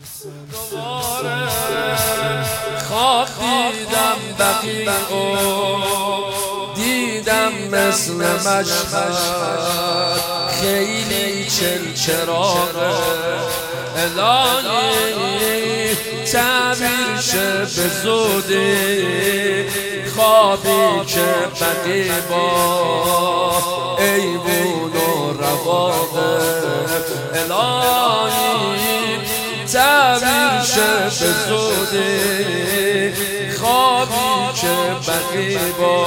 دوباره خواب دیدم بقیعو، دیدم مثل مشهد خیلی چراغه. الهی تعبیر شه به زودی خوابی که بقیع با ایوون و رواقه. الهی تعبیر شه به زودی خوابی که بقیع با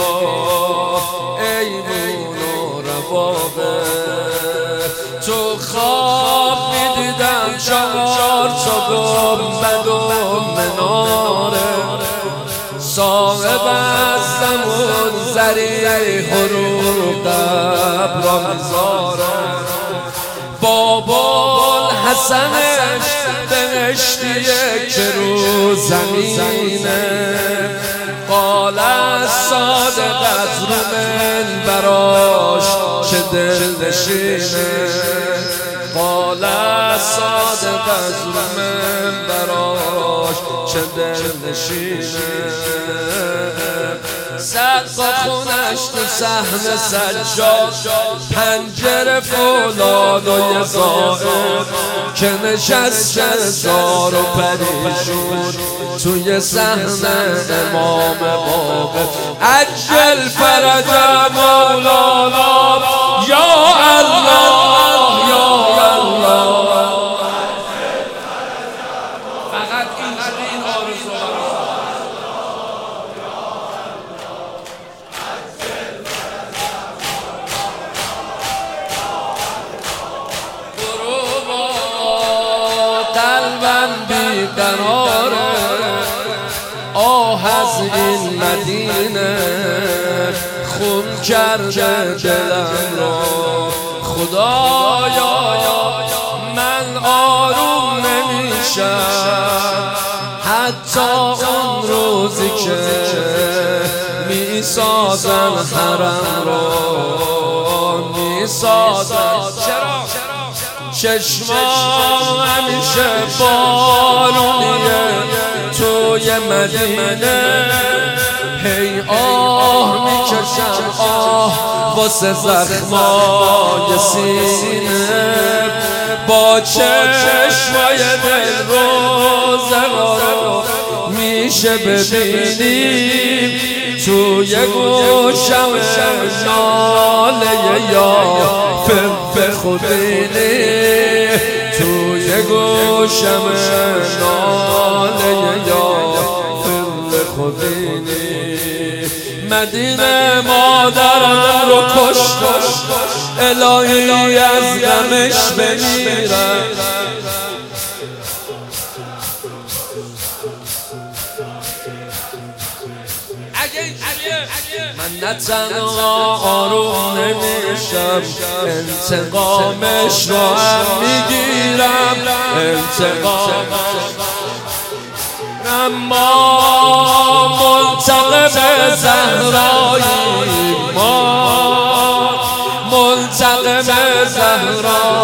ایوون و رواقه. تو خواب میدیدم 4 تا گنبد و مناره، صاحب از زمون ذریح رو قبر میذاره. بابا حسنش بهشتیه که رو زمینه، قال صادق از رو منبراش چه دل نشینه. قال صادق از رو منبراش چه دل نشینه. سقف خونش تو صحن سجاد، پنجره فولاد و یه زائر که نشسته زار و پریشون توی صحن امام باقر. عجل فرج مولانا یا الله یا الله. فقط این آرزو قلبم بیقراره، آه از این مدینه خون کرده دلم را. خدایا من آروم نمیشم حتی اون روزی که میسازن حرم را میسازن. چشمام همیشه بارونیه توی مدینه، هی آه میکشم آه واسه زخمای سینه. با چشمای دل روزگار رو میشه ببینیم توی گوشم ناله یا به خودینی. توی گوشم ناله یا به خودینی. مدینه مادرم رو کشتم، الهی از غمش بمیرم. من نه تنها آروم نمیشم، انتقامش رو هم میگیرم. اما منتقم زهرایی، ما منتقم زهرایی